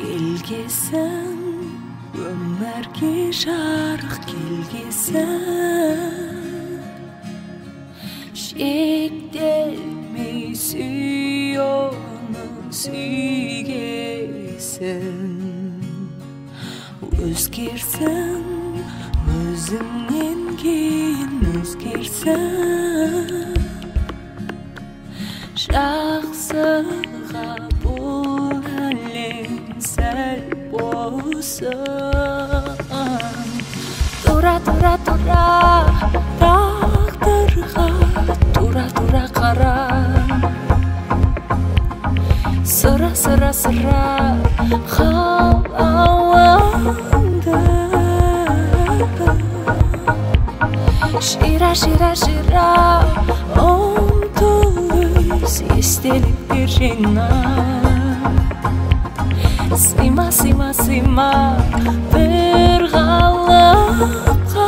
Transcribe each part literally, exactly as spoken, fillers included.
келгесін өмірге жарық келгесін шектелмей сүй оны сүйгесін өзгерсін өзіңнен кейін өзгерсін жақсыға бұл әлем сәл болсын тура тура тура тағдырға тура тура қара сыра сыра сыра қалауыңды шира шира шира ұмтылыс естеліктер жинап сыйма сыйма сыйма бір ғаламға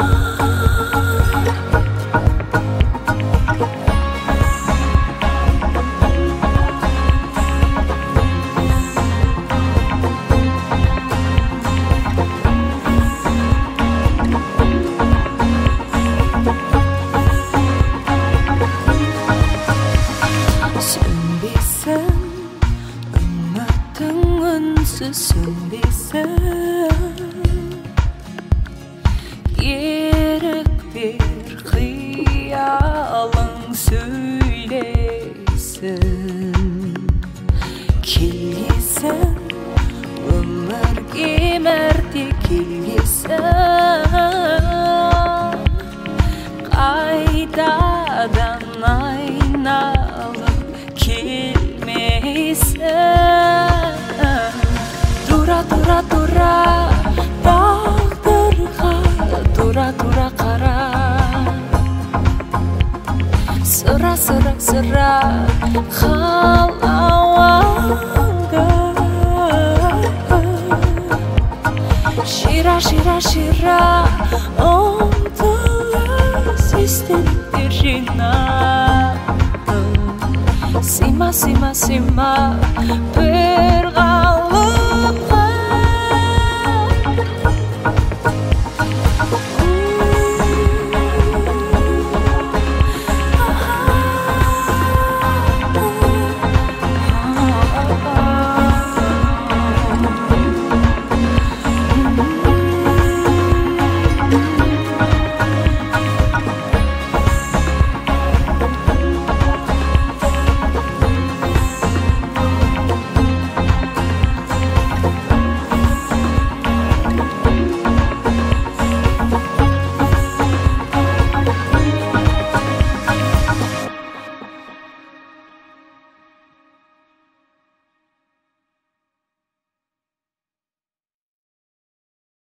сөнбесін үмітің үнсіз сөнбесін ерік бер қиялың сөйлесін келгесін өмірге мәрте келгесін қайтадан айналып келмейсің тура тура тура тағдырға тура тура қара сыра сыра сыра қалауыңды шира шира шира ұмтылыс естеліктер жинап сыйма сыйма сыйма бір